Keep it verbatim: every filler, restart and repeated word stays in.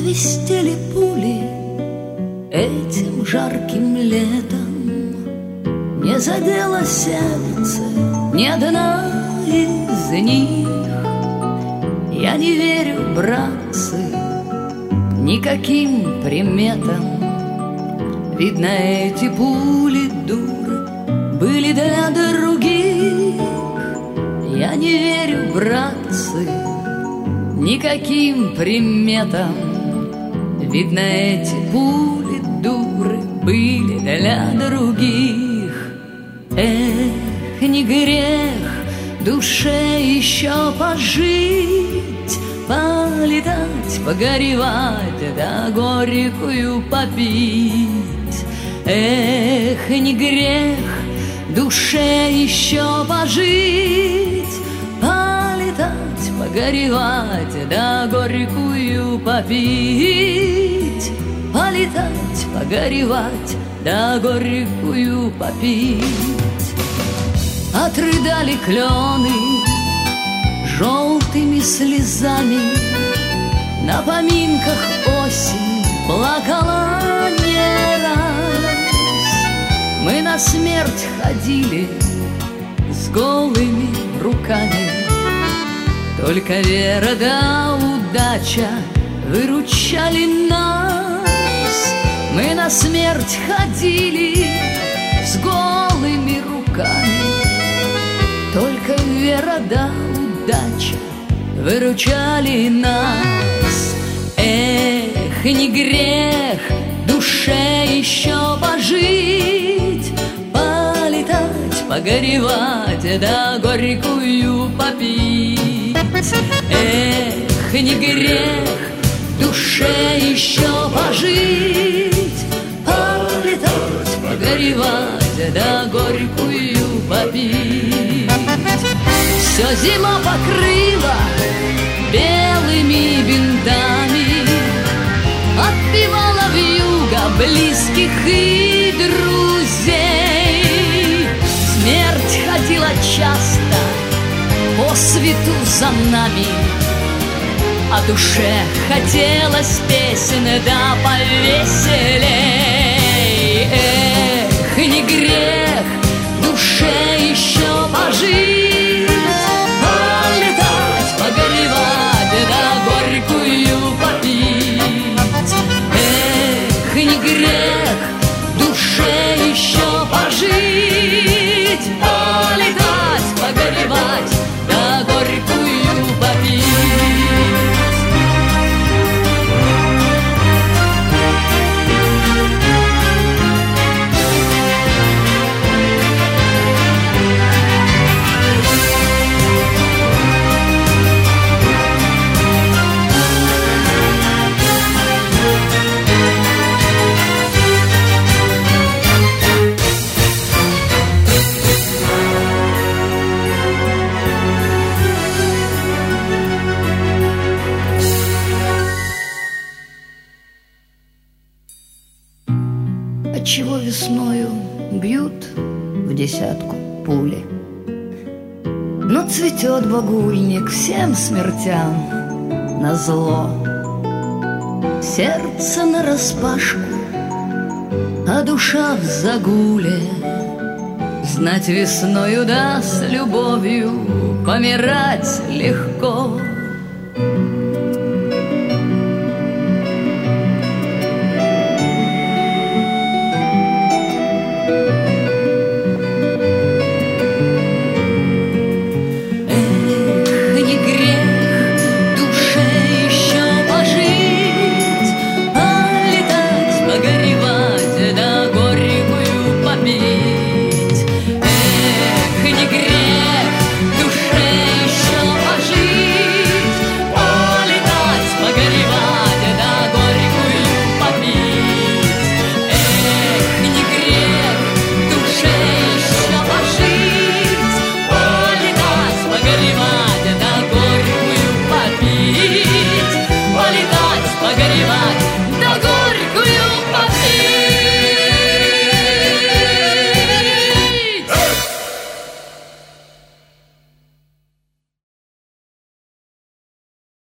свистели пули этим жарким летом, не задело сердце ни одна из них. Я не верю, братцы, никаким приметам. Видно, эти пули, дуры, были для других. Я не верю, братцы, никаким приметам. Видно, эти пули, дуры, были для других. Эх, не грех душе еще пожить, полетать, погоревать, да горькую попить. Эх, не грех душе еще пожить, полетать, погоревать, да горькую попить. Полетать, погоревать, да горькую попить. Отрыдали клены желтыми слезами, на поминках осень плакала не раз. Мы на смерть ходили с голыми руками, только вера да удача выручали нас. Мы на смерть ходили с голыми руками, только вера да удача выручали нас. Эх, не грех душе еще пожить, полетать, погоревать, да горькую попить. Эх, не грех душе еще пожить, полетать, погоревать, да горькую попить. Все зима покрыла белыми бинтами, отпевала вьюга близких и друзей. Смерть ходила часто по свету за нами, а душе хотелось песен да повеселей. Эх, не грех душе еще пожить, полетать, погоревать, да горькую попить. Эх, не грех душе еще пожить, полетать, погоревать, да горькую попить. Отчего весною бьют в десятку пули? Но цветет багульник всем смертям назло. Сердце нараспашку, а душа в загуле. Знать весною да с любовью помирать легко.